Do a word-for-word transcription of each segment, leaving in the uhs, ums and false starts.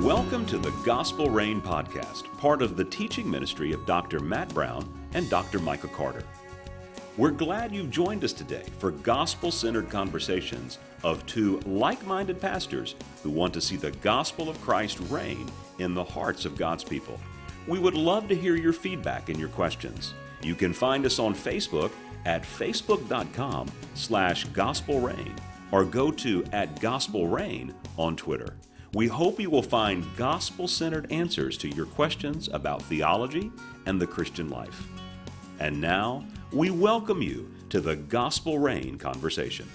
Welcome to the Gospel Rain Podcast, part of the teaching ministry of Doctor Matt Brown and Doctor Micah Carter. We're glad you've joined us today for gospel-centered conversations of two like-minded pastors who want to see the gospel of Christ reign in the hearts of God's people. We would love to hear your feedback and your questions. You can find us on Facebook at facebook.com slash gospelrain or go to at gospelrain on Twitter. We hope you will find gospel-centered answers to your questions about theology and the Christian life. And now, we welcome you to the Gospel Rain conversation.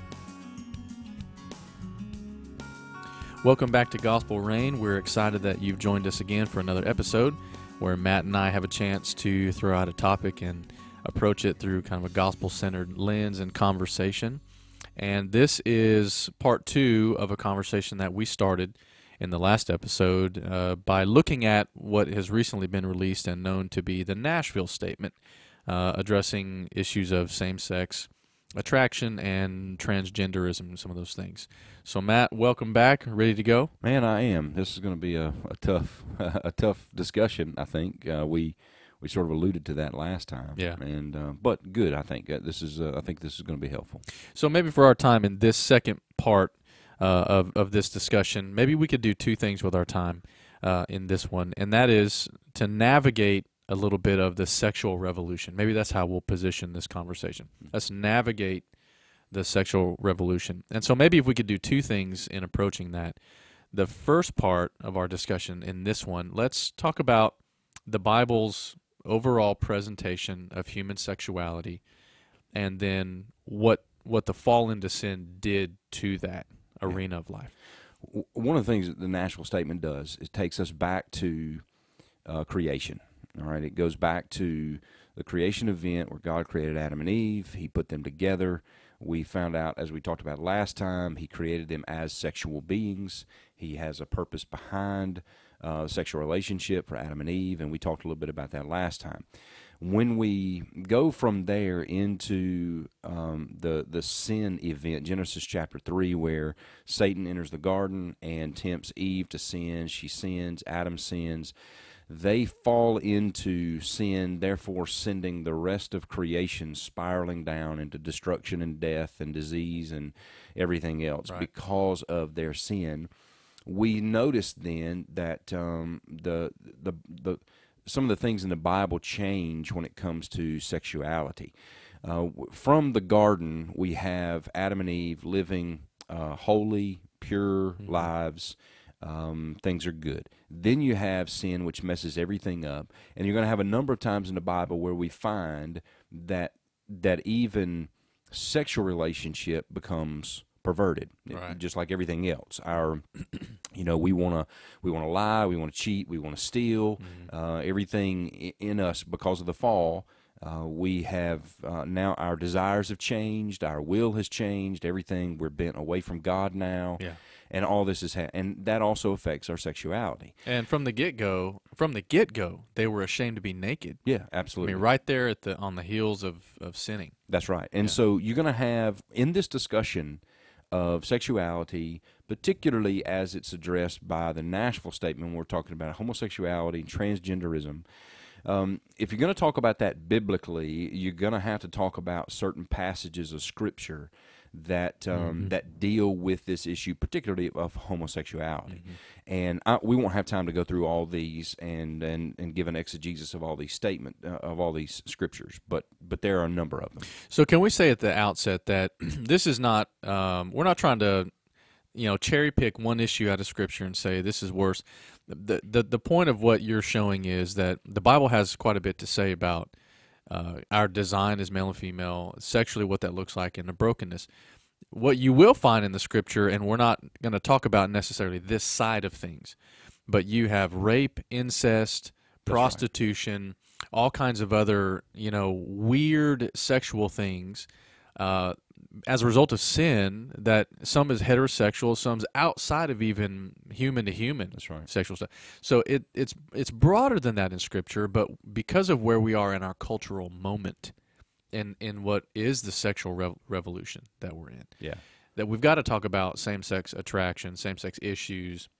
Welcome back to Gospel Rain. We're excited that you've joined us again for another episode where Matt and I have a chance to throw out a topic and approach it through kind of a gospel-centered lens and conversation. And this is part two of a conversation that we started in the last episode uh, by looking at what has recently been released and known to be the Nashville Statement, uh, addressing issues of same-sex attraction and transgenderism and some of those things. So, Matt, welcome back. Ready to go? Man, I am. This is going to be a, a tough, a tough discussion. I think uh, we we sort of alluded to that last time. Yeah. And uh, but good. I think uh, this is. Uh, I think this is going to be helpful. So maybe for our time in this second part uh, of of this discussion, maybe we could do two things with our time uh, in this one, and that is to navigate a little bit of the sexual revolution. Maybe that's how we'll position this conversation. Let's navigate the sexual revolution. And so maybe if we could do two things in approaching that. The first part of our discussion in this one, let's talk about the Bible's overall presentation of human sexuality and then what what the fall into sin did to that arena of life. One of the things that the Nashville Statement does is takes us back to uh, creation. All right, it goes back to the creation event where God created Adam and Eve. He put them together. We found out, as we talked about last time, He created them as sexual beings. He has a purpose behind uh, sexual relationship for Adam and Eve, and we talked a little bit about that last time. When we go from there into um, the the sin event, Genesis chapter three, where Satan enters the garden and tempts Eve to sin, she sins, Adam sins. They fall into sin, therefore sending the rest of creation spiraling down into destruction and death and disease and everything else right. because of their sin. We notice then that um, the the the some of the things in the Bible change when it comes to sexuality. Uh, from the garden, we have Adam and Eve living uh, holy, pure mm-hmm. lives. Um, things are good. Then you have sin, which messes everything up, and you're going to have a number of times in the Bible where we find that that even sexual relationship becomes perverted, right. just like everything else. Our, you know, we want to we want to lie, we want to cheat, we want to steal. Mm-hmm. Uh, everything in us because of the fall. Uh, we have uh, now our desires have changed, our will has changed. Everything we're bent away from God now. Yeah. And all this is, ha- and that also affects our sexuality. And from the get-go, from the get-go, they were ashamed to be naked. Yeah, absolutely. I mean, right there at the on the heels of, of sinning. That's right. And yeah. so you're going to have, in this discussion of sexuality, particularly as it's addressed by the Nashville Statement, when we're talking about homosexuality and transgenderism, um, if you're going to talk about that biblically, you're going to have to talk about certain passages of Scripture that um, mm-hmm. that deal with this issue, particularly of homosexuality. Mm-hmm. And I, we won't have time to go through all these and, and, and give an exegesis of all these statement uh, of all these scriptures, but but there are a number of them. So can we say at the outset that this is not um, we're not trying to you know cherry pick one issue out of Scripture and say this is worse. The the the point of what you're showing is that the Bible has quite a bit to say about Uh, our design as male and female, sexually what that looks like, and the brokenness. What you will find in the Scripture, and we're not going to talk about necessarily this side of things, but you have rape, incest, That's prostitution, right. all kinds of other, you know, weird sexual things uh, as a result of sin, that some is heterosexual, some's outside of even human to human That's right. sexual stuff. So it, it's it's broader than that in Scripture, but because of where we are in our cultural moment in, in what is the sexual rev- revolution that we're in, yeah. that we've got to talk about same-sex attraction, same-sex issues,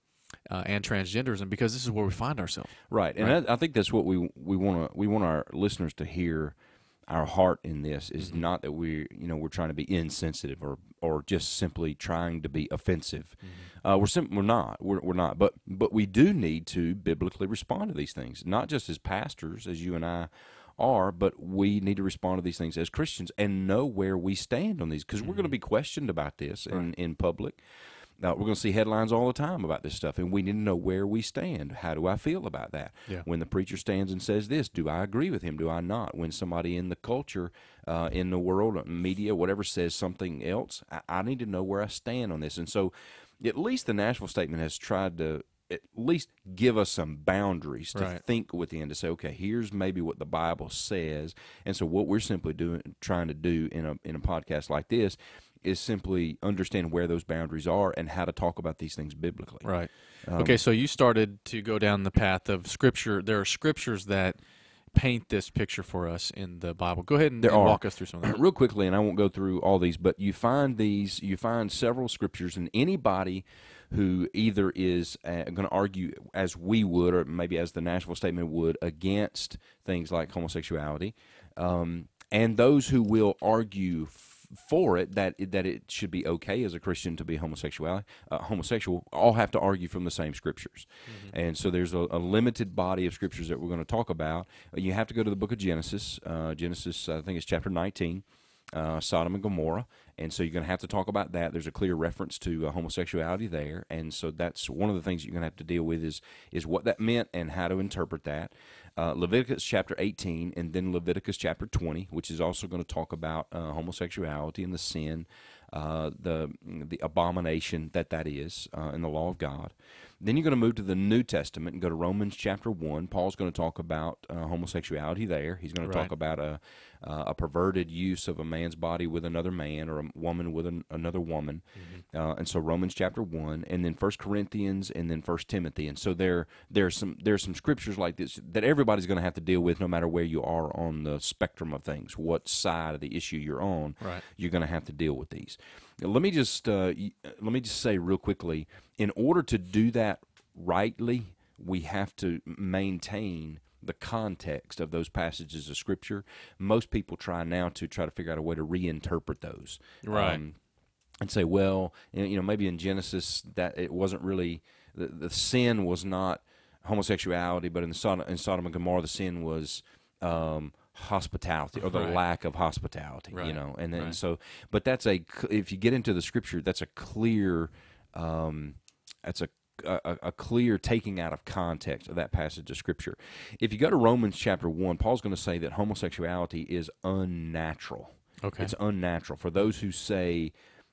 uh, and transgenderism, because this is where we find ourselves. Right, and Right. I, I think that's what we we want to we want our listeners to hear. Our heart in this is Mm-hmm. not that we you know we're trying to be insensitive or or just simply trying to be offensive. Mm-hmm. Uh, we're sim- we're not we're we're not. But but we do need to biblically respond to these things, not just as pastors, as you and I are, but we need to respond to these things as Christians and know where we stand on these, because we're going to be questioned about this in Right. in public. Uh, we're going to see headlines all the time about this stuff, and we need to know where we stand. How do I feel about that? Yeah. When the preacher stands and says this, do I agree with him? Do I not? When somebody in the culture, uh, in the world, media, whatever, says something else, I, I need to know where I stand on this. And so at least the Nashville Statement has tried to at least give us some boundaries to Right. think within, to say, okay, here's maybe what the Bible says. And so what we're simply doing, trying to do in a in a podcast like this, is simply understand where those boundaries are and how to talk about these things biblically. Right. Um, Okay, so you started to go down the path of Scripture. There are scriptures that paint this picture for us in the Bible. Go ahead and, There and are. walk us through some of that. Real quickly, and I won't go through all these, but you find these, you find several scriptures, and anybody who either is uh, going to argue as we would, or maybe as the Nashville Statement would, against things like homosexuality, um, and those who will argue f- for it, that that it should be okay as a Christian to be homosexual, uh, homosexual, all have to argue from the same scriptures. Mm-hmm. And so there's a, a limited body of scriptures that we're going to talk about. You have to go to the book of Genesis. Uh, Genesis, I think it's chapter nineteen. Uh, Sodom and Gomorrah, and so you're going to have to talk about that. There's a clear reference to uh, homosexuality there, and so that's one of the things you're going to have to deal with is is what that meant and how to interpret that. Uh, Leviticus chapter eighteen, and then Leviticus chapter twenty, which is also going to talk about uh, homosexuality and the sin, uh, the the abomination that that is uh, in the law of God. Then you're going to move to the New Testament and go to Romans chapter one. Paul's going to talk about uh, homosexuality there. He's going to Right. talk about a uh, a perverted use of a man's body with another man, or a woman with an, another woman. Mm-hmm. Uh, and so Romans chapter one, and then First Corinthians, and then First Timothy. And so there there's some there's some scriptures like this that everybody's going to have to deal with, no matter where you are on the spectrum of things, what side of the issue you're on. Right. You're going to have to deal with these. Let me just uh, let me just say real quickly, in order to do that rightly, we have to maintain the context of those passages of Scripture. Most people try now to try to figure out a way to reinterpret those, Right. um, and say, well, you know, maybe in Genesis that it wasn't really the, the sin was not homosexuality, but in the Sodom, in Sodom and Gomorrah, the sin was um, hospitality, or the Right. lack of hospitality. You Right. know, and then Right. so, but that's a if you get into the Scripture, that's a clear, um, that's a A, a clear taking out of context of that passage of Scripture. If you go to Romans chapter one, Paul's going to say that homosexuality is unnatural. Okay. It's unnatural. For those who say,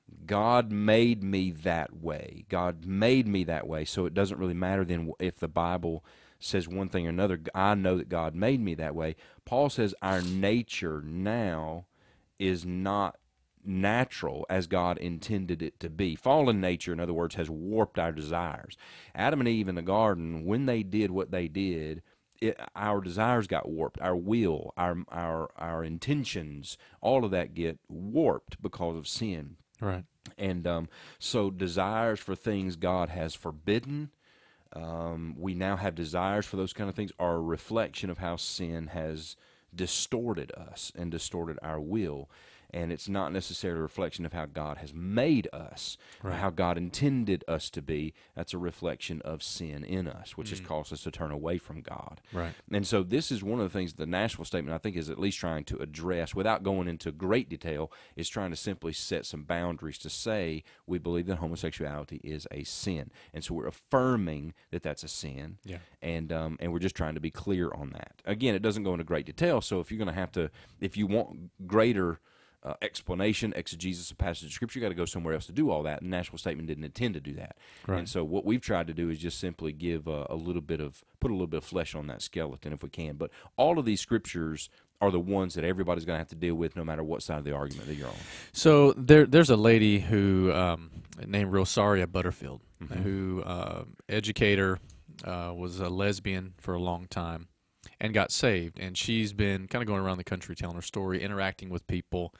God made me that way, God made me that way, so it doesn't really matter then if the Bible says one thing or another, I know that God made me that way. Paul says our nature now is not natural as God intended it to be. Fallen nature, in other words, has warped our desires. Adam and Eve in the garden, when they did what they did, it, our desires got warped. Our will, our our our intentions, all of that get warped because of sin. Right. And um, so desires for things God has forbidden, um, we now have desires for those kind of things, are a reflection of how sin has distorted us and distorted our will. And it's not necessarily a reflection of how God has made us, or Right. how God intended us to be. That's a reflection of sin in us, which has caused us to turn away from God. Right. And so this is one of the things the Nashville Statement, I think, is at least trying to address, without going into great detail, is trying to simply set some boundaries to say we believe that homosexuality is a sin. And so we're affirming that that's a sin. Yeah. And um, and we're just trying to be clear on that. Again, it doesn't go into great detail, so if you're going to have to, if you want greater Uh, explanation, exegesis of passage of Scripture, you got to go somewhere else to do all that. And the Nashville Statement didn't intend to do that. Right. And so what we've tried to do is just simply give a, a little bit of, put a little bit of flesh on that skeleton if we can. But all of these Scriptures are the ones that everybody's going to have to deal with no matter what side of the argument that you're on. So there, there's a lady who um, named Rosaria Butterfield, Mm-hmm. who uh, educator, uh, was a lesbian for a long time, and got saved. And she's been kind of going around the country telling her story, interacting with people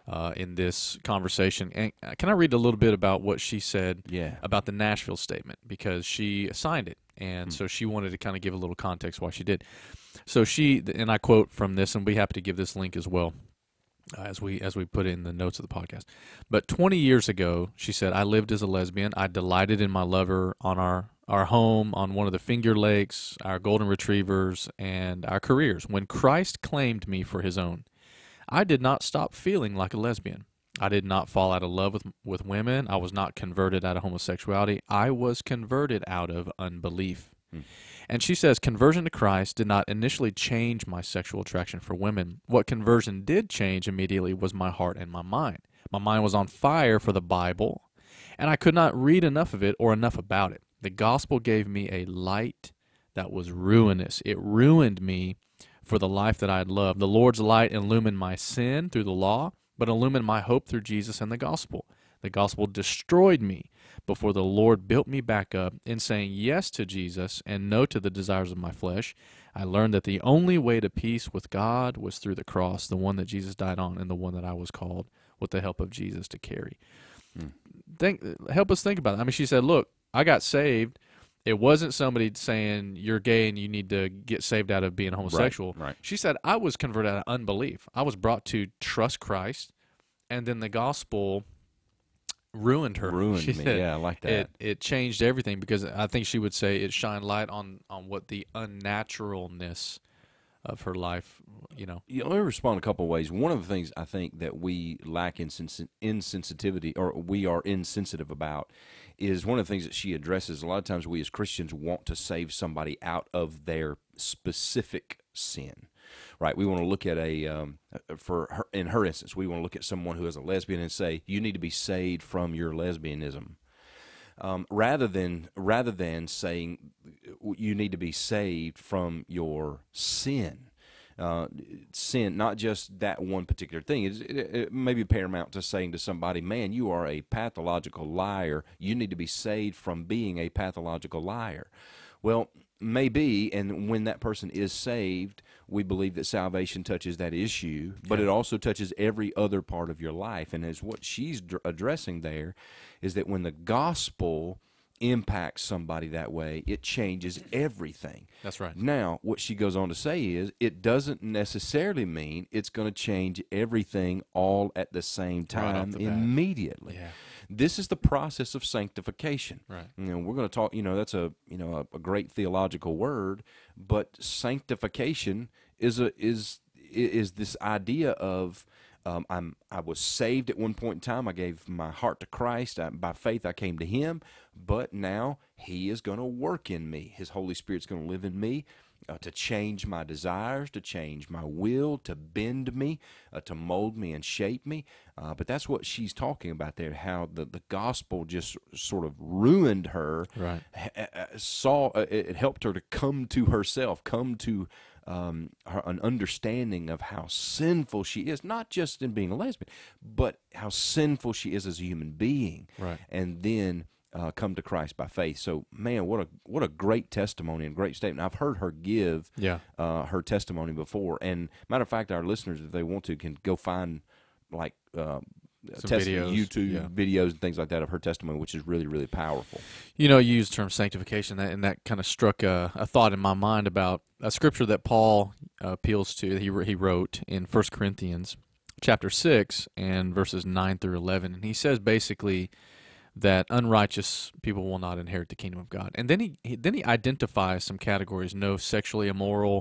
uh, in this conversation. And can I read a little bit about what she said Yeah. about the Nashville statement? Because she signed it, and Hmm. so she wanted to kind of give a little context why she did. So she, and I quote from this, and we'll be happy to give this link as well, uh, as we as we put it in the notes of the podcast. But twenty years ago, she said, I lived as a lesbian. I delighted in my lover on our, our home, on one of the Finger Lakes, our golden retrievers, and our careers. When Christ claimed me for his own, I did not stop feeling like a lesbian. I did not fall out of love with, with women. I was not converted out of homosexuality. I was converted out of unbelief. Hmm. And she says, conversion to Christ did not initially change my sexual attraction for women. What conversion did change immediately was my heart and my mind. My mind was on fire for the Bible, and I could not read enough of it or enough about it. The gospel gave me a light that was ruinous. It ruined me for the life that I had loved. The Lord's light illumined my sin through the law, but illumined my hope through Jesus and the gospel. The gospel destroyed me before the Lord built me back up. In saying yes to Jesus and no to the desires of my flesh, I learned that the only way to peace with God was through the cross, the one that Jesus died on and the one that I was called with the help of Jesus to carry. Hmm. Think, help us think about it. I mean, she said, look, I got saved. It wasn't somebody saying you're gay and you need to get saved out of being homosexual. Right, right. She said, I was converted out of unbelief. I was brought to trust Christ, and then the gospel ruined her. Ruined She me. said Yeah, I like that. It, it changed everything, because I think she would say it shined light on, on what the unnaturalness of her life, you know. Yeah, let me respond a couple of ways. One of the things I think that we lack insens- insensitivity, or we are insensitive about, is one of the things that she addresses. A lot of times we as Christians want to save somebody out of their specific sin, right? We want to look at a, um, for her, in her instance, we want to look at someone who is a lesbian and say, you need to be saved from your lesbianism. Um, rather than rather than saying you need to be saved from your sin. Uh, sin, not just that one particular thing. It, it, it may be paramount to saying to somebody, man, you are a pathological liar. You need to be saved from being a pathological liar. Well, maybe, and when that person is saved, we believe that salvation touches that issue, but Yeah. it also touches every other part of your life. And as what she's dr- addressing there is that when the gospel impacts somebody that way, it changes everything. That's right. Now, what she goes on to say is it doesn't necessarily mean it's going to change everything all at the same Right time off the bat. immediately. Yeah. This is the process of sanctification. Right. You know, we're going to talk, you know, that's a, you know, a, a great theological word, but sanctification is a is is this idea of Um, I'm. I was saved at one point in time. I gave my heart to Christ. I, by faith, I came to Him. But now He is going to work in me. His Holy Spirit's going to live in me uh, to change my desires, to change my will, to bend me, uh, to mold me and shape me. Uh, but that's what she's talking about there, how the, the gospel just sort of ruined her. Right. H- uh, saw uh, it, it helped her to come to herself, come to Um, her, an understanding of how sinful she is, not just in being a lesbian, but how sinful she is as a human being, Right. and then uh, come to Christ by faith. So, man, what a what a great testimony and great statement. I've heard her give Yeah. uh, her testimony before, and matter of fact, our listeners, if they want to, can go find like uh, Some test- videos, YouTube yeah. videos and things like that of her testimony, which is really, really powerful. You know, you used the term sanctification, and that kind of struck a, a thought in my mind about a scripture that Paul uh, appeals to. He he wrote in First Corinthians chapter six and verses nine through eleven, and he says basically that unrighteous people will not inherit the kingdom of God. And then he, he then he identifies some categories: no sexually immoral,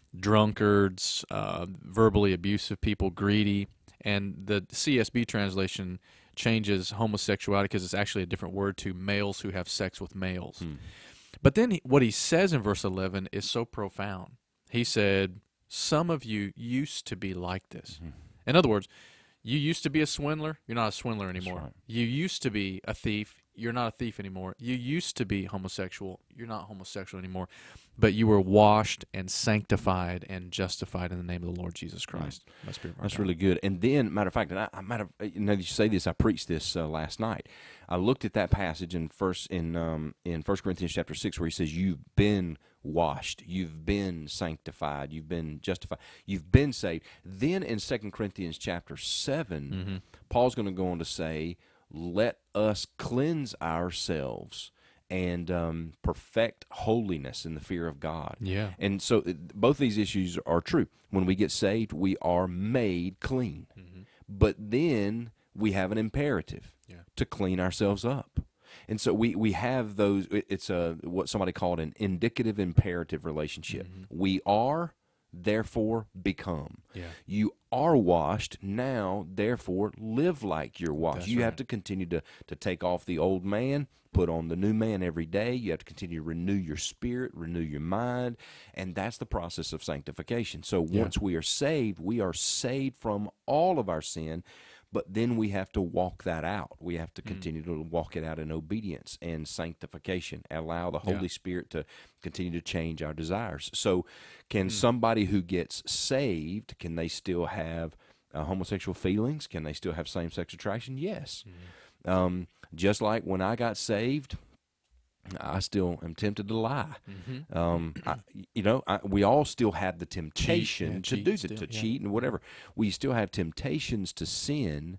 drunkards, uh, verbally abusive people, greedy. And the C S B translation changes homosexuality because it's actually a different word to males who have sex with males. Hmm. But then he, what he says in verse eleven is so profound. He said, some of you used to be like this. Mm-hmm. In other words, you used to be a swindler. You're not a swindler anymore. right. You used to be a thief. You're not a thief anymore. You used to be homosexual. You're not homosexual anymore. But you were washed and sanctified and justified in the name of the Lord Jesus Christ. That's, That's really good. And then, matter of fact, and I, I might have, you know, you say this, I preached this uh, last night. I looked at that passage in first in um, in First Corinthians chapter six, where he says, "You've been washed. You've been sanctified. You've been justified. You've been saved. Then in Second Corinthians chapter seven, mm-hmm. Paul's going to go on to say, let us cleanse ourselves and um, perfect holiness in the fear of God. Yeah. And so it, both these issues are true. When we get saved, we are made clean. Mm-hmm. But then we have an imperative yeah. to clean ourselves up. And so we, we have those, it's a what somebody called an indicative imperative relationship. Mm-hmm. We are, therefore become. Yeah. You are washed, now therefore live like you're washed. That's you right. have to continue to, to take off the old man, put on the new man every day. You have to continue to renew your spirit, renew your mind, and that's the process of sanctification. So Yeah. once we are saved, we are saved from all of our sin, but then we have to walk that out. We have to continue mm. to walk it out in obedience and sanctification, allow the Holy yeah. Spirit to continue to change our desires. So can mm. somebody who gets saved, can they still have uh, homosexual feelings? Can they still have same-sex attraction? Yes. Mm. Um, just like when I got saved, I still am tempted to lie. Mm-hmm. Um, I, you know, I, we all still have the temptation cheat, yeah, to do still, the, to yeah. cheat and whatever. We still have temptations to sin,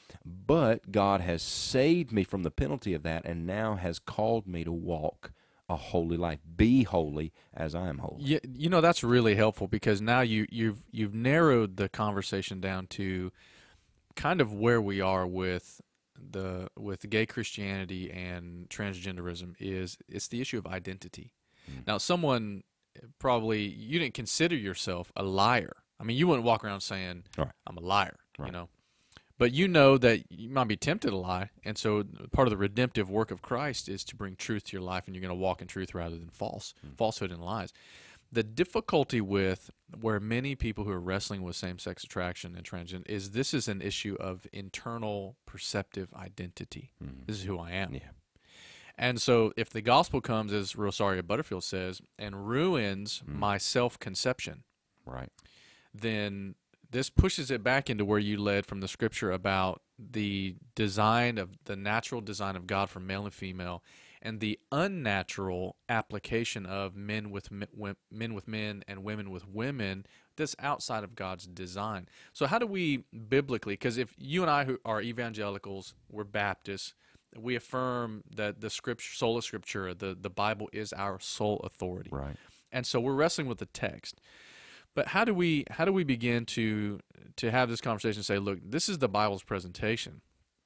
but God has saved me from the penalty of that and now has called me to walk a holy life. Be holy as I am holy. Yeah, you know, that's really helpful because now you, you've you've narrowed the conversation down to kind of where we are with the with gay Christianity and transgenderism is it's the issue of identity. Mm. Now, someone probably you didn't consider yourself a liar. I mean, you wouldn't walk around saying right. I'm a liar, right. you know. But you know that you might be tempted to lie, and so part of the redemptive work of Christ is to bring truth to your life, and you're going to walk in truth rather than false, mm. falsehood and lies. The difficulty with where many people who are wrestling with same-sex attraction and transgender is this is an issue of internal perceptive identity. Mm. This is who I am. Yeah. And so if the gospel comes, as Rosaria Butterfield says, and ruins mm. my self-conception, right, then this pushes it back into where you led from the scripture about the design of the natural design of God for male and female, and the unnatural application of men with men with men and women with women that's outside of God's design. So how do we biblically, because if you and I who are evangelicals, we're Baptists, we affirm that the scripture, sola scriptura, the, the Bible is our sole authority. Right. And so we're wrestling with the text. But how do we how do we begin to to have this conversation and say, look, this is the Bible's presentation,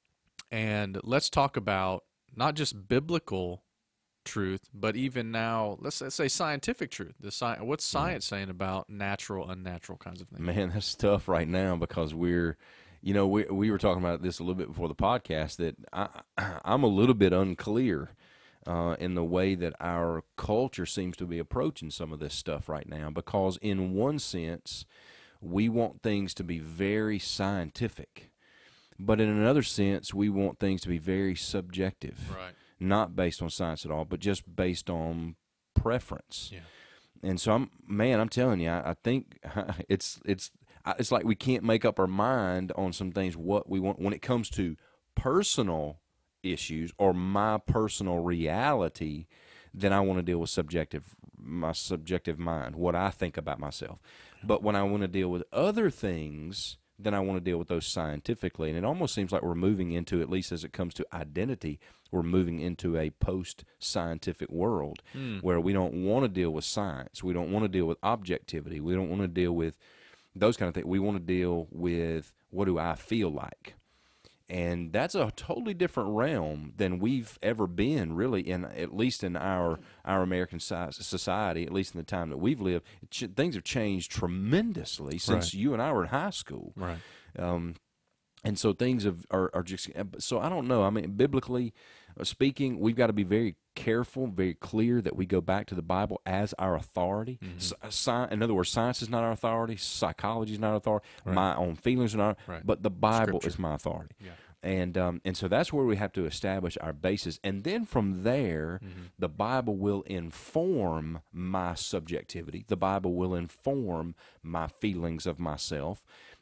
and let's talk about not just biblical truth, but even now, let's, let's say scientific truth. The sci- what's science saying about natural, unnatural kinds of things? Man, that's tough right now because we're, you know, we we were talking about this a little bit before the podcast that I, I'm a little bit unclear uh, in the way that our culture seems to be approaching some of this stuff right now because in one sense, we want things to be very scientific. But in another sense, we want things to be very subjective, right? Not based on science at all, but just based on preference. Yeah. And so, I'm man, I'm telling you, I, I think it's it's it's like we can't make up our mind on some things what we want when it comes to personal issues or my personal reality. Then I want to deal with subjective, my subjective mind, what I think about myself. But when I want to deal with other things, then I want to deal with those scientifically. And it almost seems like we're moving into, at least as it comes to identity, we're moving into a post-scientific world mm. where we don't want to deal with science. We don't want to deal with objectivity. We don't want to deal with those kind of things. We want to deal with what do I feel like. And that's a totally different realm than we've ever been, really, in at least in our our American society, at least in the time that we've lived. Ch- things have changed tremendously since right. you and I were in high school. Right. Um, and so things have, are, are just – so I don't know. I mean, biblically speaking, we've got to be very careful, very clear that we go back to the Bible as our authority. Mm-hmm. Sci- in other words, science is not our authority. Psychology is not our authority. Right. My own feelings are not. Right. But the Bible Scripture. is my authority. Yeah. And um, and so that's where we have to establish our basis. And then from there, mm-hmm. the Bible will inform my subjectivity. The Bible will inform my feelings of myself.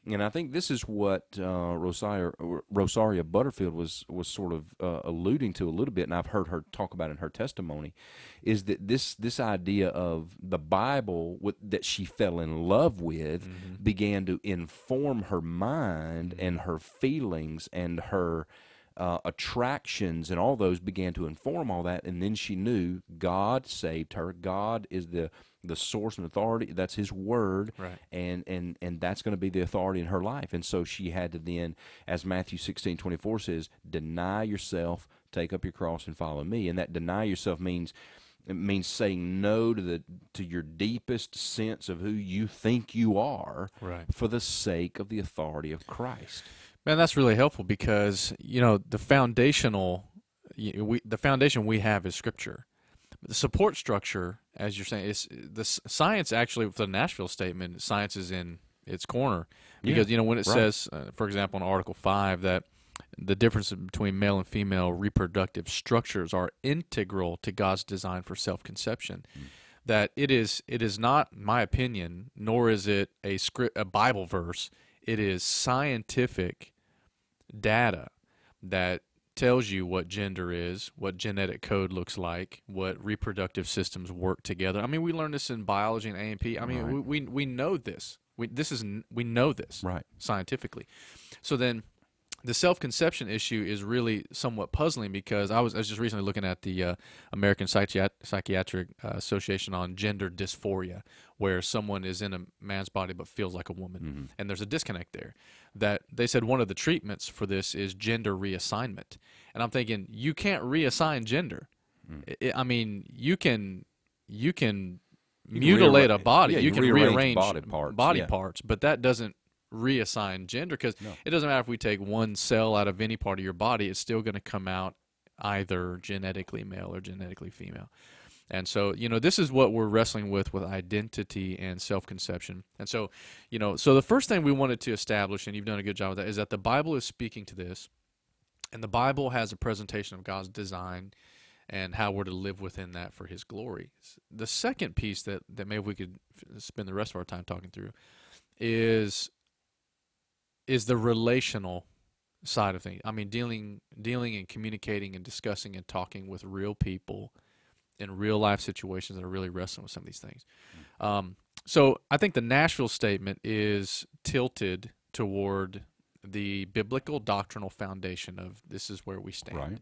And I think this is what uh, Rosaria, Rosaria Butterfield was was sort of uh, alluding to a little bit, and I've heard her talk about in her testimony, is that this this idea of the Bible with, that she fell in love with mm-hmm. began to inform her mind mm-hmm. and her feelings and her uh, attractions, and all those began to inform all that, and then she knew God saved her. God is the the source and authority. That's His word, right. and and and that's going to be the authority in her life. And so she had to then, as Matthew sixteen twenty-four says, deny yourself, take up your cross, and follow me. And that deny yourself means it means saying no to the to your deepest sense of who you think you are, right. for the sake of the authority of Christ. Man, that's really helpful because you know the foundational, we the foundation we have is Scripture. The support structure, as you're saying, is the science. Actually, with the Nashville statement, science is in its corner because yeah, you know when it right. says, uh, for example, in Article Five, that the difference between male and female reproductive structures are integral to God's design for self-conception. Mm. That it is, it is not my opinion, nor is it a script, a Bible verse. It is scientific data that tells you what gender is, what genetic code looks like, what reproductive systems work together. I mean, we learned this in biology and A and P. I mean, right. we, we we know this. We this is we know this right. scientifically. So then, the self-conception issue is really somewhat puzzling because I was I was just recently looking at the uh, American Psychiat- Psychiatric uh, Association on gender dysphoria, where someone is in a man's body but feels like a woman, mm-hmm. and there's a disconnect there. That they said one of the treatments for this is gender reassignment, and I'm thinking you can't reassign gender. Mm. It, I mean, you can you can you mutilate can a body, yeah, you, you can rearrange rearrange body parts, body yeah. parts, but that doesn't reassign gender because no. it doesn't matter if we take one cell out of any part of your body, it's still going to come out either genetically male or genetically female. And so, you know, this is what we're wrestling with with identity and self-conception. And so, you know, so the first thing we wanted to establish, and you've done a good job with that, is that the Bible is speaking to this, and the Bible has a presentation of God's design and how we're to live within that for His glory. The second piece that, that maybe we could spend the rest of our time talking through is is the relational side of things. I mean, dealing dealing and communicating and discussing and talking with real people in real life situations that are really wrestling with some of these things. Um, so I think the Nashville statement is tilted toward the biblical doctrinal foundation of this is where we stand. Right.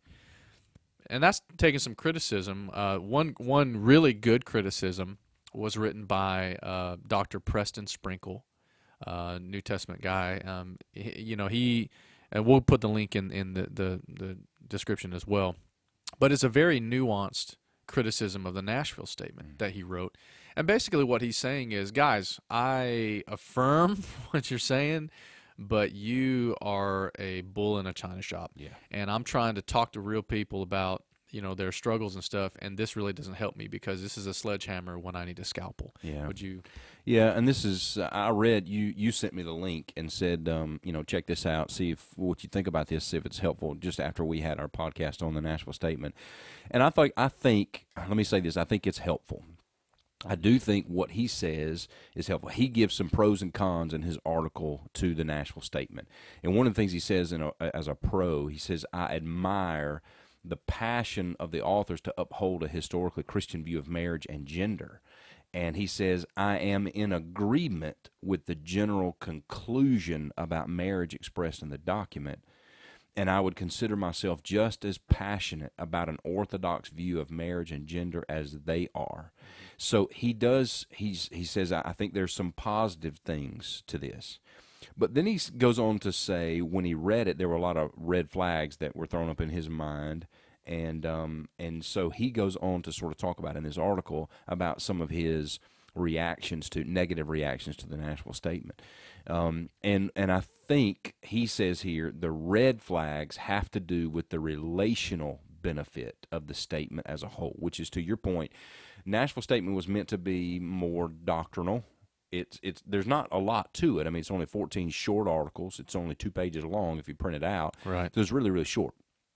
And that's taking some criticism. Uh, one one really good criticism was written by uh, Doctor Preston Sprinkle, uh, New Testament guy. Um, he, you know, he, and we'll put the link in, in the, the, the description as well. But it's a very nuanced criticism of the Nashville statement mm. that he wrote. And basically what he's saying is, guys, I affirm what you're saying, but you are a bull in a china shop. Yeah. And I'm trying to talk to real people about, you know, their struggles and stuff, and this really doesn't help me because this is a sledgehammer when I need a scalpel. Yeah. Would you? Yeah, and this is, I read, you you sent me the link and said, um, you know, check this out, see if what you think about this, see if it's helpful, just after we had our podcast on the Nashville statement. And I think, I think, let me say this, I think it's helpful. I do think what he says is helpful. He gives some pros and cons in his article to the Nashville statement. And one of the things he says in a, as a pro, he says, I admire the passion of the authors to uphold a historically Christian view of marriage and gender. And he says, I am in agreement with the general conclusion about marriage expressed in the document, and I would consider myself just as passionate about an orthodox view of marriage and gender as they are. So he does, he's, he says, I think there's some positive things to this. But then he goes on to say, when he read it, there were a lot of red flags that were thrown up in his mind. And um, and so he goes on to sort of talk about in this article about some of his reactions to, negative reactions to the Nashville statement. Um, and, and I think he says here the red flags have to do with the relational benefit of the statement as a whole, which is, to your point, Nashville statement was meant to be more doctrinal. It's it's there's not a lot to it. I mean, it's only fourteen short articles. It's only two pages long if you print it out. Right. So it's really, really short.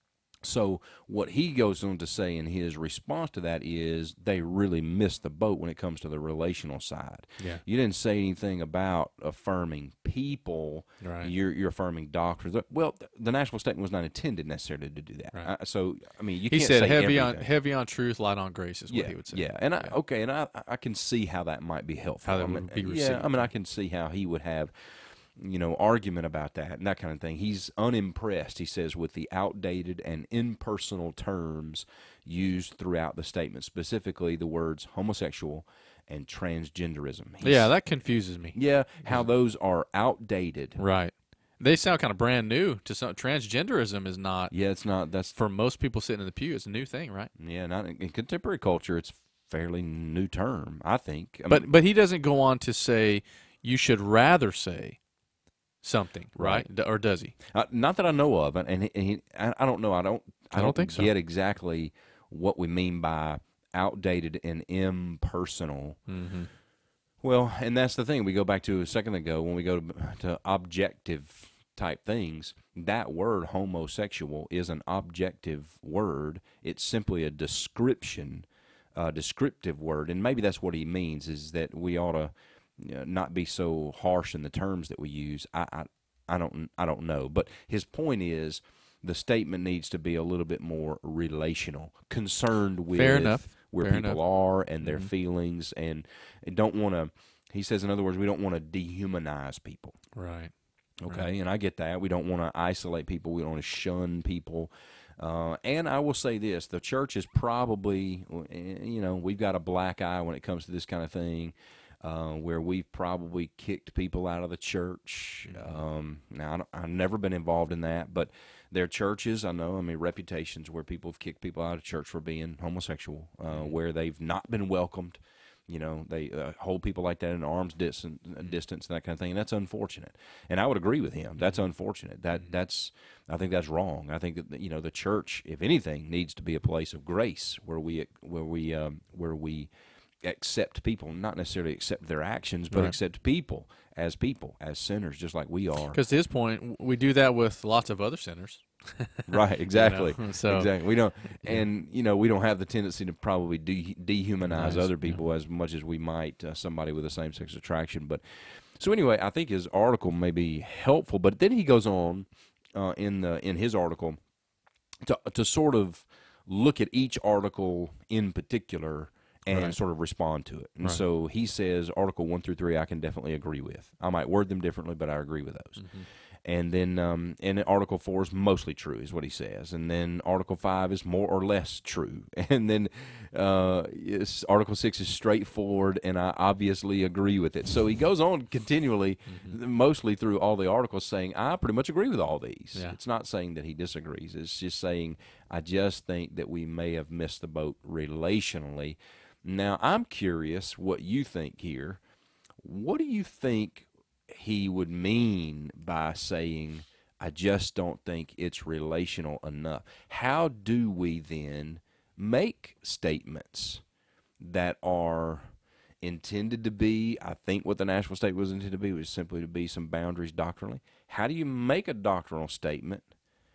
So what he goes on to say in his response to that is they really missed the boat when it comes to the relational side. Yeah. You didn't say anything about affirming people. Right. You're, you're affirming doctrines. Well, the national statement was not intended necessarily to do that. Right. Uh, so I mean, you He can't said say heavy everything. on heavy on truth, light on grace is what yeah, he would say. Yeah, and I okay, and I I can see how that might be helpful. How that I mean, would be Yeah, received. I mean, I can see how he would have, you know, argument about that and that kind of thing. He's unimpressed, he says, with the outdated and impersonal terms used throughout the statement, specifically the words homosexual and transgenderism. He's, Yeah, that confuses me. yeah, how those are outdated. Right. They sound kind of brand new to some. Transgenderism is not, Yeah, it's not. That's for most people sitting in the pew, it's a new thing, right? yeah, not in, in contemporary culture. It's fairly new term, I think. I But mean, but he doesn't go on to say you should rather say something, right? D- Or does he? Uh, not that I know of, and, and he, and he, I, I don't know. I don't. I, I don't don't think so. get exactly what we mean by outdated and impersonal. Mm-hmm. Well, and that's the thing. We go back to a second ago when we go to, to objective type things. That word homosexual is an objective word. It's simply a description, a descriptive word, and maybe that's what he means is that we ought to you know, not be so harsh in the terms that we use. I, I, I don't, I don't know. But his point is, the statement needs to be a little bit more relational, concerned with Fair enough. where Fair people enough. are and their Mhm. feelings, and don't want to. He says, in other words, we don't want to dehumanize people. Right. Okay, Right. and I get that. We don't want to isolate people. We don't want to shun people. Uh, and I will say this: the church is probably, you know, we've got a black eye when it comes to this kind of thing. Uh, where we've probably kicked people out of the church. Um, now, I don't, I've never been involved in that, but there are churches, I know, I mean, reputations where people have kicked people out of church for being homosexual, uh, where they've not been welcomed. You know, they uh, hold people like that in arm's distance, distance and that kind of thing, and that's unfortunate. And I would agree with him. That's unfortunate. That that's I think that's wrong. I think that you know the church, if anything, needs to be a place of grace where we where we um, where we accept people, not necessarily accept their actions, but Right. accept people as people, as sinners, just like we are. Because to his point, we do that with lots of other sinners. Right, exactly. You know, so- exactly. We don't, and you know, we don't have the tendency to probably de- dehumanize Nice, other people as much as we might uh, somebody with the same sex attraction. But so anyway, I think his article may be helpful. But then he goes on uh, in the in his article to to sort of look at each article in particular and Right. sort of respond to it. And Right. so he says Article one through three I can definitely agree with. I might word them differently, but I agree with those. Mm-hmm. And then um, and Article four is mostly true, is what he says. And then Article five is more or less true. And then uh, it's, Article six is straightforward, and I obviously agree with it. So he goes on continually, Mm-hmm. mostly through all the articles, saying, I pretty much agree with all these. Yeah. It's not saying that he disagrees. It's just saying, I just think that we may have missed the boat relationally. Now, I'm curious what you think here. What do you think he would mean by saying, I just don't think it's relational enough? How do we then make statements that are intended to be, I think what the national statement was intended to be was simply to be some boundaries doctrinally. How do you make a doctrinal statement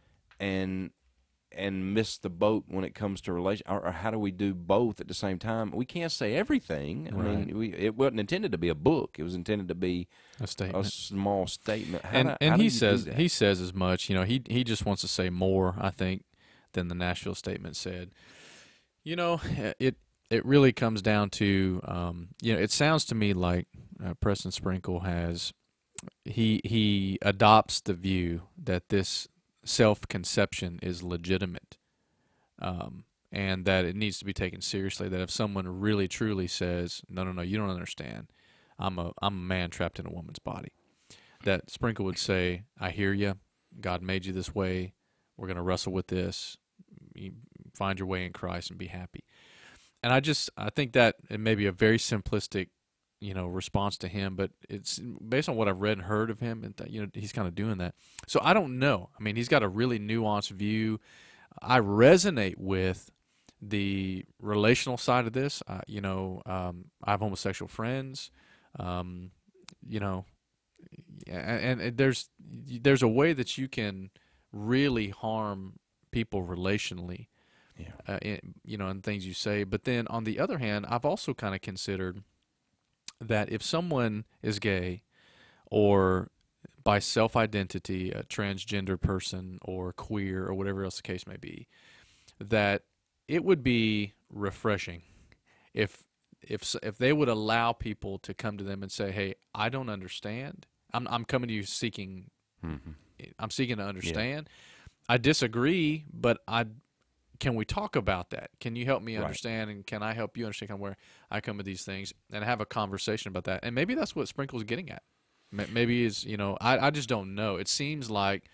and and miss the boat when it comes to relation, or, or how do we do both at the same time? We can't say everything. I Right. mean, we, it wasn't intended to be a book. It was intended to be A a statement. small statement. How and do- and how do he you do says that? he says as much. You know, he he just wants to say more, I think, than the Nashville statement said. You know, it it really comes down to um, you know, it sounds to me like uh, Preston Sprinkle has he he adopts the view that this self-conception is legitimate, um, and that it needs to be taken seriously. That if someone really truly says, "No, no, no, you don't understand. I'm a I'm a man trapped in a woman's body," that Sprinkle would say, "I hear you. God made you this way. We're going to wrestle with this. You find your way in Christ and be happy." And I just I think that it may be a very simplistic, you know, response to him, but it's based on what I've read and heard of him, and that, you know, he's kind of doing that. So I don't know. I mean, he's got a really nuanced view. I resonate with the relational side of this. Uh, you know, um, I have homosexual friends. Um, you know, and, and there's there's a way that you can really harm people relationally, Yeah. uh, in, you know, and things you say. But then on the other hand, I've also kind of considered that if someone is gay or by self-identity a transgender person or queer or whatever else the case may be, that it would be refreshing if if if they would allow people to come to them and say, "Hey, I don't understand. I'm I'm coming to you seeking Mm-hmm. I'm seeking to understand. I disagree, but I can we talk about that? Can you help me Right. understand, and can I help you understand kind of where I come with these things and have a conversation about that?" And maybe that's what Sprinkle's getting at. M- Maybe is you know I I just don't know. It seems like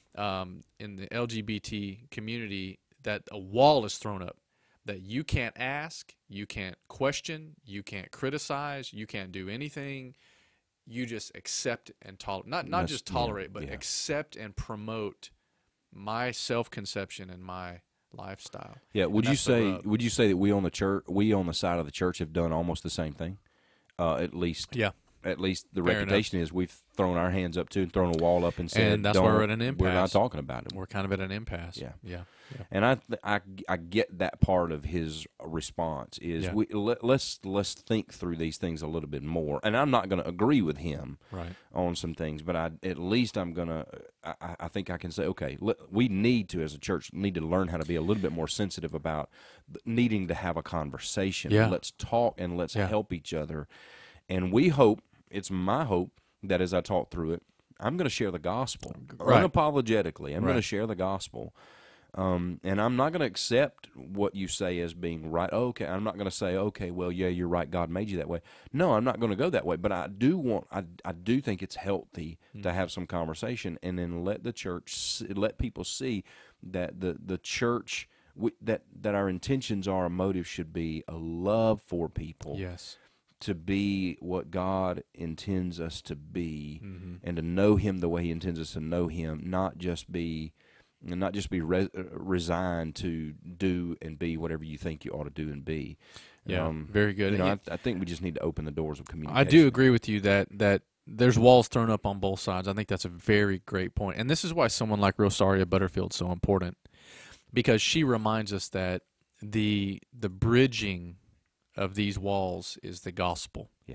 um, in the L G B T community that a wall is thrown up that you can't ask, you can't question, you can't criticize, you can't do anything. You just accept and tolerate, not not That's- just tolerate, yeah, but yeah. accept and promote my self-conception and my lifestyle. Yeah. Would you that's the say rub. Would you say that we on the church, we on the side of the church, have done almost the same thing? Uh, at least, Yeah, at least the Fair reputation is we've thrown our hands up too and thrown a wall up and said, And that's why "Don't- we're at an We're not impasse. talking about it." we're kind of at an impasse. Yeah. yeah, yeah. And I, th- I, I get that part of his response is Yeah. we let, let's let's think through these things a little bit more. And I'm not going to agree with him Right. on some things, but I at least I'm gonna. I, I think I can say, okay, let, we need to, as a church, need to learn how to be a little bit more sensitive about needing to have a conversation. Yeah. Let's talk and let's Yeah. help each other. And we hope, it's my hope that as I talk through it, I'm going to share the gospel Right. unapologetically. I'm going to Right. share the gospel. Um, and I'm not going to accept what you say as being right. Okay, I'm not going to say, okay, well, yeah, you're right. God made you that way. No, I'm not going to go that way. But I do want, I, I do think it's healthy Mm-hmm. to have some conversation, and then let the church, see, let people see that the the church, we, that that our intentions, our motive should be a love for people. Yes. To be what God intends us to be, Mm-hmm. and to know Him the way He intends us to know Him, not just be, not just be re- resigned to do and be whatever you think you ought to do and be. Yeah. Very good. You know, And I, I think we just need to open the doors of communication. I do agree with you that that there's walls thrown up on both sides. I think that's a very great point. And this is why someone like Rosaria Butterfield is so important, because she reminds us that the the bridging of these walls is the gospel. Yeah.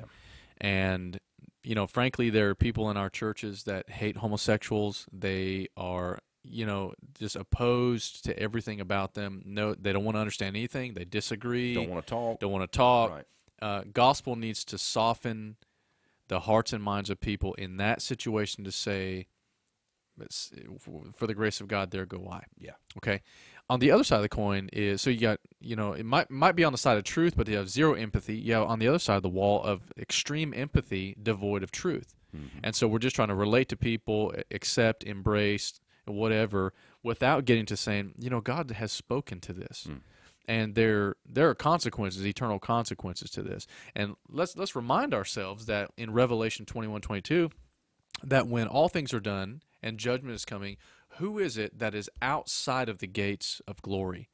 And you know, frankly, there are people in our churches that hate homosexuals. They are, you know, just opposed to everything about them. No, they don't want to understand anything. They disagree. Don't want to talk. Don't want to talk. Right. Uh, gospel needs to soften the hearts and minds of people in that situation to say, "It's- for the grace of God, there go I." Yeah. Okay. On the other side of the coin is, so you got, you know, it might might be on the side of truth, but you have zero empathy. You have on the other side of the wall of extreme empathy, devoid of truth. Mm-hmm. And so we're just trying to relate to people, accept, embrace, whatever, without getting to saying, you know, God has spoken to this. Mm. And there there are consequences, eternal consequences to this. And let's let's remind ourselves that in Revelation twenty-one twenty-two, that when all things are done and judgment is coming, who is it that is outside of the gates of glory?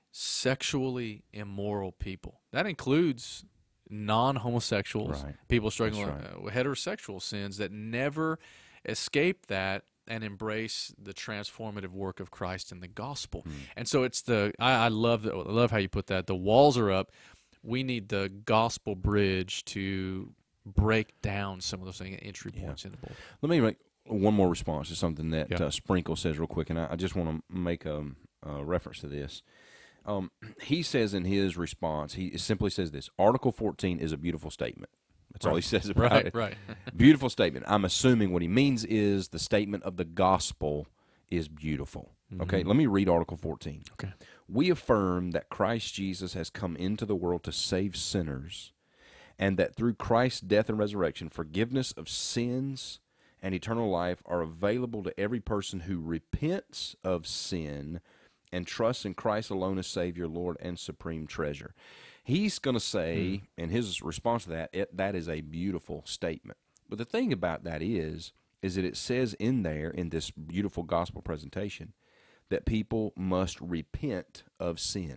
Sexually immoral people. That includes non-homosexuals, Right. people struggling That's with, uh, with heterosexual sins that never escape that and embrace the transformative work of Christ in the gospel. Mm. And so it's the I, I love the, I love how you put that. The walls are up. We need the gospel bridge to break down some of those things, entry Yeah. points into both. Let me make one more response to something that Yeah. uh, Sprinkle says real quick, and I, I just want to make a, a reference to this. Um, he says in his response, he simply says this: Article fourteen is a beautiful statement. That's all he says about Right, it. right. Beautiful statement. I'm assuming what he means is the statement of the gospel is beautiful. Okay, let me read Article fourteen. Okay. We affirm that Christ Jesus has come into the world to save sinners, and that through Christ's death and resurrection, forgiveness of sins and eternal life are available to every person who repents of sin and trusts in Christ alone as Savior, Lord, and supreme treasure. He's going to say, in his response to that, it, that is a beautiful statement. But the thing about that is, is that it says in there, in this beautiful gospel presentation, that people must repent of sin.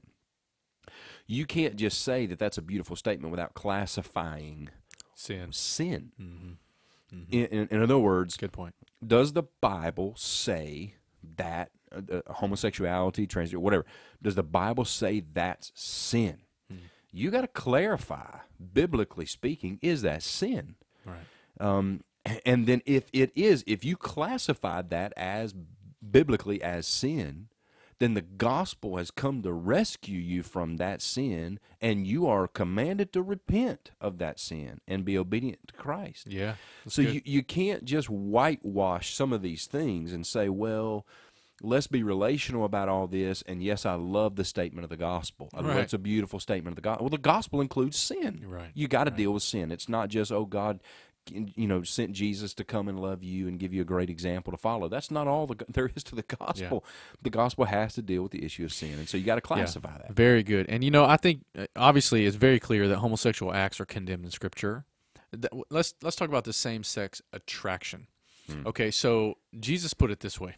You can't just say that that's a beautiful statement without classifying Sin. sin. Mm-hmm. Mm-hmm. In, in, in other words, Good point. does the Bible say that uh, homosexuality, transgender, whatever, does the Bible say that's sin? Hmm. You got to clarify, biblically speaking, is that sin? Right. Um, and then if it is, if you classified that as biblically as sin, then the gospel has come to rescue you from that sin, and you are commanded to repent of that sin and be obedient to Christ. Yeah. So you, you can't just whitewash some of these things and say, well, let's be relational about all this, and yes, I love the statement of the gospel. I Right. love it's a beautiful statement of the gospel. Well, the gospel includes sin. Right. You got to Right. deal with sin. It's not just, oh, God, you know, sent Jesus to come and love you and give you a great example to follow. That's not all the, there is to the gospel. Yeah. The gospel has to deal with the issue of sin, and so you got to classify yeah. that. Very good. And, you know, I think, uh, obviously, it's very clear that homosexual acts are condemned in Scripture. Let's, let's talk about the same-sex attraction. Hmm. Okay, so Jesus put it this way.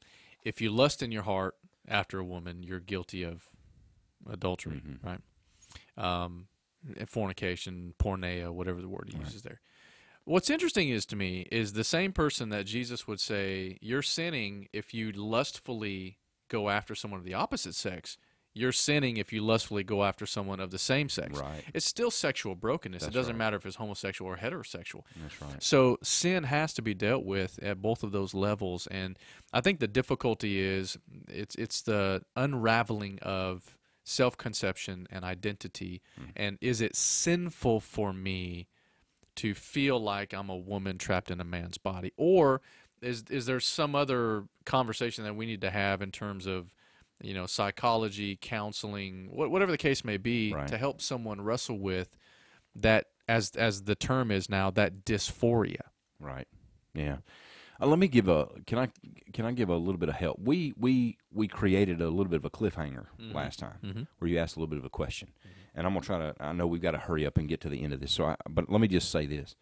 If you lust in your heart after a woman, you're guilty of adultery, mm-hmm. right? Um, fornication, porneia, whatever the word he right. uses there. What's interesting is to me is the same person that Jesus would say, you're sinning if you lustfully go after someone of the opposite sex. You're sinning if you lustfully go after someone of the same sex. Right. It's still sexual brokenness. That's it doesn't right. matter if it's homosexual or heterosexual. That's right. So sin has to be dealt with at both of those levels. And I think the difficulty is it's it's the unraveling of self-conception and identity. Mm. And is it sinful for me to feel like I'm a woman trapped in a man's body? Or is is there some other conversation that we need to have in terms of, you know, psychology, counseling, wh- whatever the case may be, right. to help someone wrestle with that, as as the term is now, that dysphoria? Right. Yeah. Uh, let me give a can I can I give a little bit of help? We we we created a little bit of a cliffhanger mm-hmm. last time mm-hmm. where you asked a little bit of a question, mm-hmm. and I'm gonna try to. I know we've got to hurry up and get to the end of this. So, I, but let me just say this: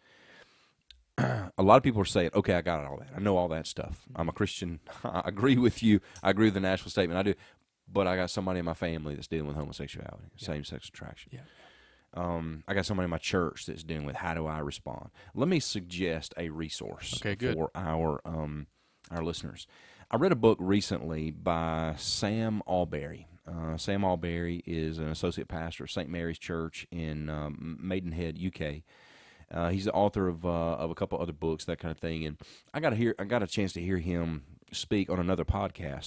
a lot of people are saying, "Okay, I got all that. I know all that stuff. I'm a Christian. I agree with you. I agree with the national statement. I do, but I got somebody in my family that's dealing with homosexuality, yeah. same-sex attraction. Yeah. Um, I got somebody in my church that's dealing with how do I respond. Let me suggest a resource okay, good. for our um, our listeners. I read a book recently by Sam Alberry. Uh, Sam Alberry is an associate pastor of Saint Mary's Church in um, Maidenhead, U K. Uh, he's the author of uh, of a couple other books, that kind of thing. And I got to hear, I got a chance to hear him speak on another podcast.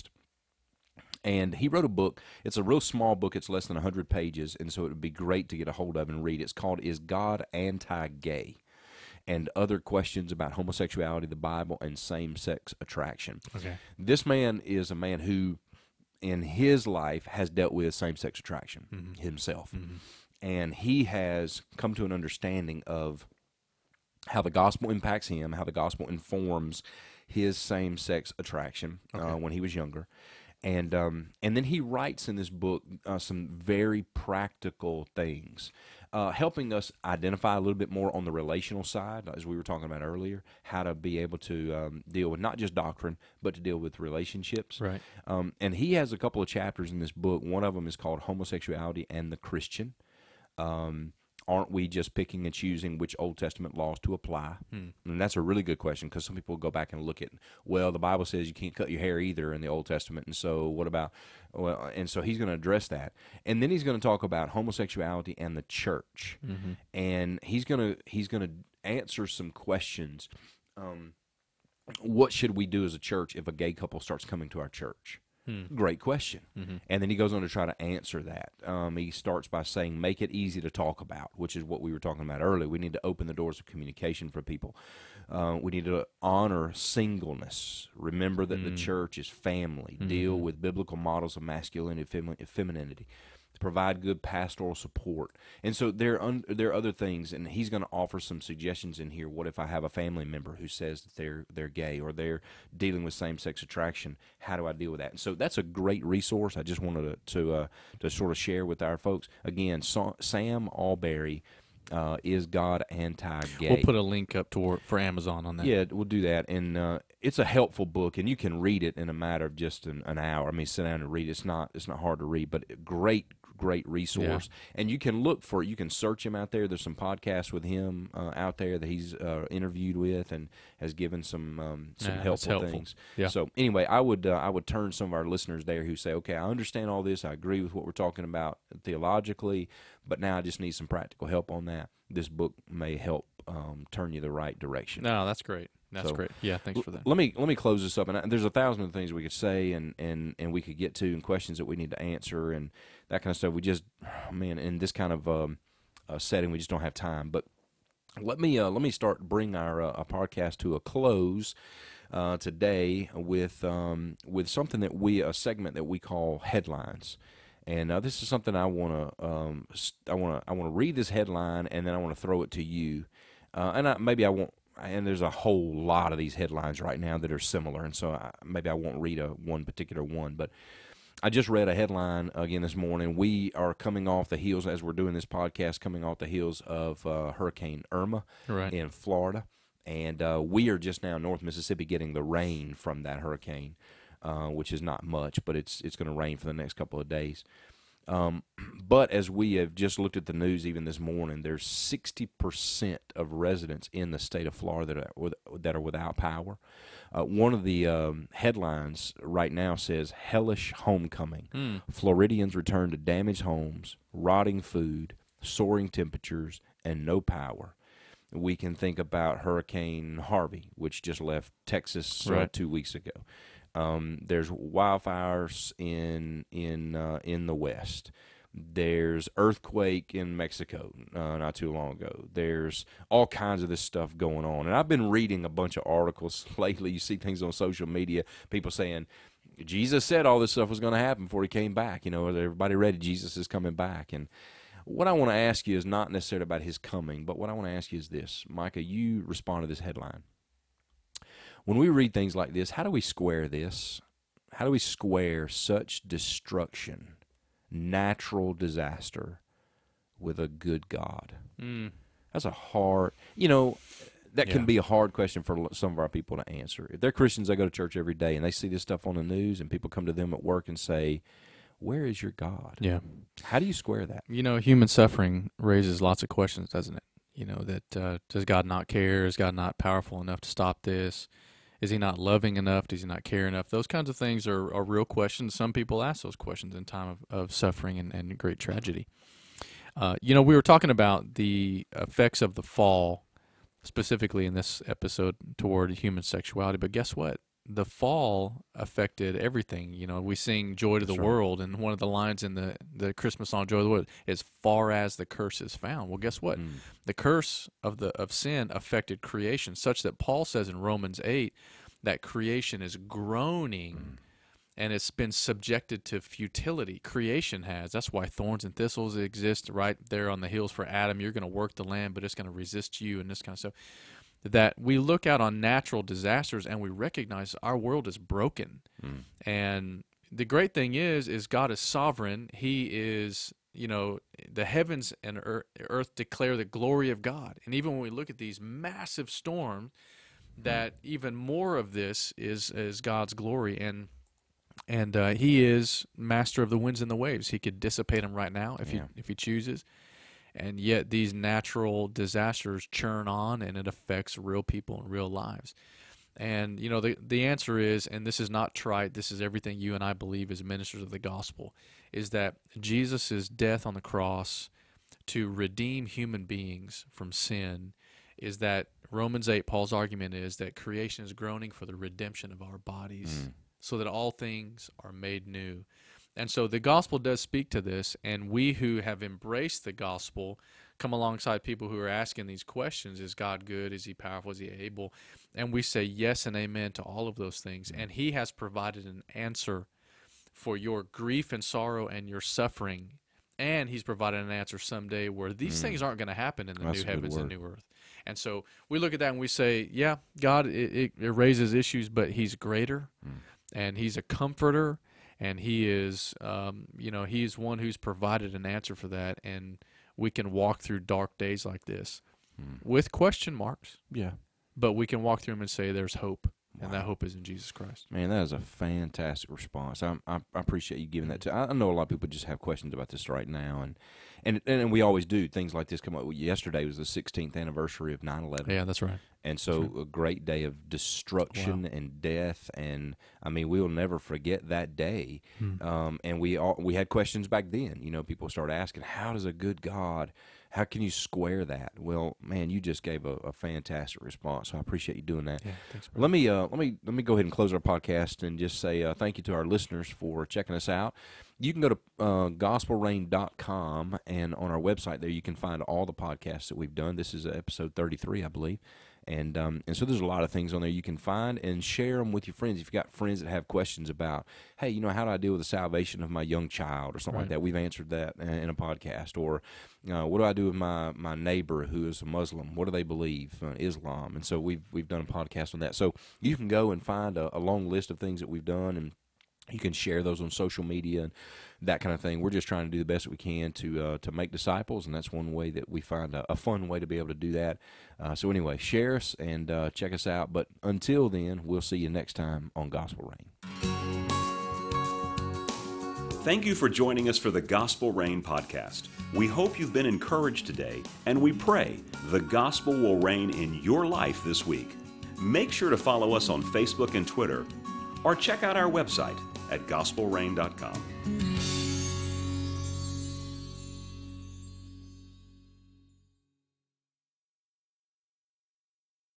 And he wrote a book. It's a real small book. It's less than one hundred pages, and so it would be great to get a hold of and read. It's called Is God Anti-Gay? And Other Questions About Homosexuality, the Bible, and Same-Sex Attraction. Okay. This man is a man who, in his life, has dealt with same-sex attraction mm-hmm. himself. Mm-hmm. And he has come to an understanding of how the gospel impacts him, how the gospel informs his same-sex attraction okay. uh, when he was younger. And um, and then he writes in this book uh, some very practical things, uh, helping us identify a little bit more on the relational side, as we were talking about earlier, how to be able to um, deal with not just doctrine, but to deal with relationships. Right. Um, and he has a couple of chapters in this book. One of them is called Homosexuality and the Christian. Um, aren't we just picking and choosing which Old Testament laws to apply? Hmm. And that's a really good question, because some people go back and look at, well, the Bible says you can't cut your hair either in the Old Testament, and so what about, well, and so he's going to address that. And then he's going to talk about homosexuality and the church. Mm-hmm. And he's going to he's going to answer some questions. Um, what should we do as a church if a gay couple starts coming to our church? Hmm. Great question. Mm-hmm. And then he goes on to try to answer that. Um, he starts by saying, make it easy to talk about, which is what we were talking about earlier. We need to open the doors of communication for people. Uh, we need to honor singleness. Remember that mm-hmm. the church is family. Mm-hmm. Deal with biblical models of masculinity and femininity. Provide good pastoral support. And so there, un- there are other things, and he's going to offer some suggestions in here. What if I have a family member who says that they're they're gay or they're dealing with same-sex attraction? How do I deal with that? And so that's a great resource. I just wanted to to, uh, to sort of share with our folks. Again, so, Sam Alberry, uh, Is God Anti-Gay? We'll put a link up to for Amazon on that. Yeah, we'll do that. And uh, it's a helpful book, and you can read it in a matter of just an, an hour. I mean, sit down and read it. It's not, it's not hard to read, but great great resource. Yeah. And you can look for, you can search him out there. There's some podcasts with him uh, out there that he's uh, interviewed with and has given some um, some yeah, helpful, helpful things. Yeah. So anyway, I would uh, I would turn some of our listeners there who say, okay, I understand all this. I agree with what we're talking about theologically, but now I just need some practical help on that. This book may help um, turn you the right direction. No, that's great. That's so, great. Yeah, thanks for that. Let me let me close this up. And I, there's a thousand things we could say and, and, and we could get to, and questions that we need to answer and that kind of stuff. We just, man, in this kind of um, uh, setting, we just don't have time. But let me uh, let me start bring our uh, our podcast to a close uh, today with um, with something that we a segment that we call headlines. And uh, this is something I want to um, I want to I want to read this headline and then I want to throw it to you. Uh, and I, maybe I won't. And there's a whole lot of these headlines right now that are similar, and so I, maybe I won't read a one particular one. But I just read a headline again this morning. We are coming off the heels, as we're doing this podcast, coming off the heels of uh, Hurricane Irma right. in Florida, and uh, we are just now North Mississippi getting the rain from that hurricane, uh, which is not much, but it's it's going to rain for the next couple of days. Um, but as we have just looked at the news even this morning, there's sixty percent of residents in the state of Florida that are, that are without power. Uh, one of the um, headlines right now says, hellish homecoming. Mm. Floridians return to damaged homes, rotting food, soaring temperatures, and no power. We can think about Hurricane Harvey, which just left Texas uh, right. two weeks ago. Um, there's wildfires in in uh, in the West. There's earthquake in Mexico uh, not too long ago. There's all kinds of this stuff going on. And I've been reading a bunch of articles lately. You see things on social media, people saying, Jesus said all this stuff was going to happen before he came back. You know, is everybody ready? Jesus is coming back. And what I want to ask you is not necessarily about his coming, but what I want to ask you is this. Micah, you respond to this headline. When we read things like this, how do we square this? How do we square such destruction, natural disaster, with a good God? Mm. That's a hard, you know, that can Yeah. be a hard question for some of our people to answer. If they're Christians, they go to church every day, and they see this stuff on the news, and people come to them at work and say, where is your God? Yeah. How do you square that? You know, human suffering raises lots of questions, doesn't it? You know, that uh, does God not care? Is God not powerful enough to stop this? Is he not loving enough? Does he not care enough? Those kinds of things are, are real questions. Some people ask those questions in time of, of suffering and, and great tragedy. Uh, you know, we were talking about the effects of the fall, specifically in this episode, toward human sexuality. But guess what? The fall affected everything. You know, we sing Joy to the That's right. World, and one of the lines in the, the Christmas song Joy to the World, as far as the curse is found. Well, guess what? Mm. The curse of the of sin affected creation, such that Paul says in Romans eight that creation is groaning Mm. and it's been subjected to futility. Creation has. That's why thorns and thistles exist right there on the hills for Adam. You're going to work the land, but it's going to resist you and this kind of stuff. That we look out on natural disasters and we recognize our world is broken. Mm. And the great thing is, is God is sovereign. He is, you know, the heavens and earth declare the glory of God. And even when we look at these massive storms, that mm. even more of this is, is God's glory. And and uh, he is master of the winds and the waves. He could dissipate them right now if Yeah. he if he chooses. And yet these natural disasters churn on, and it affects real people and real lives. And, you know, the the answer is, and this is not trite, this is everything you and I believe as ministers of the gospel, is that Jesus' death on the cross to redeem human beings from sin is that Romans eight, Paul's argument is that creation is groaning for the redemption of our bodies Mm. so that all things are made new. And so the gospel does speak to this, and we who have embraced the gospel come alongside people who are asking these questions. Is God good? Is he powerful? Is he able? And we say yes and amen to all of those things. And he has provided an answer for your grief and sorrow and your suffering. And he's provided an answer someday where these Mm. things aren't going to happen in the That's new a good heavens and word. new earth. And so we look at that and we say, yeah, God, it, it, it raises issues, but he's greater, Mm. and he's a comforter. And he is, um, you know, he's one who's provided an answer for that, and we can walk through dark days like this Mm. with question marks, Yeah. but we can walk through them and say there's hope. and that hope is in Jesus Christ. Man, that is a fantastic response. I, I, I appreciate you giving that to. I know a lot of people just have questions about this right now, and and and we always do things like this come up. Yesterday was the sixteenth anniversary of nine eleven. Yeah, that's right. And so right. a great day of destruction wow. and death, and I mean we will never forget that day. Hmm. Um, and we all we had questions back then. You know, people started asking, "How does a good God? How can you square that?" Well, man, you just gave a, a fantastic response. So I appreciate you doing that. Yeah, thanks. Let me uh, let me let me go ahead and close our podcast and just say uh, thank you to our listeners for checking us out. You can go to uh, gospel rain dot com, and on our website there you can find all the podcasts that we've done. This is episode thirty-three, I believe. And um, and so there's a lot of things on there you can find and share them with your friends. If you've got friends that have questions about, hey, you know, how do I deal with the salvation of my young child or something right. like that? We've answered that in a podcast. Or uh, what do I do with my, my neighbor who is a Muslim? What do they believe? Uh, Islam. And so we've we've done a podcast on that. So you can go and find a, a long list of things that we've done, and you can share those on social media and that kind of thing. We're just trying to do the best that we can to uh, to make disciples, and that's one way that we find a, a fun way to be able to do that. Uh, so anyway, share us and uh, check us out. But until then, we'll see you next time on Gospel Rain. Thank you for joining us for the Gospel Rain podcast. We hope you've been encouraged today, and we pray the gospel will reign in your life this week. Make sure to follow us on Facebook and Twitter, or check out our website at gospel rain dot com.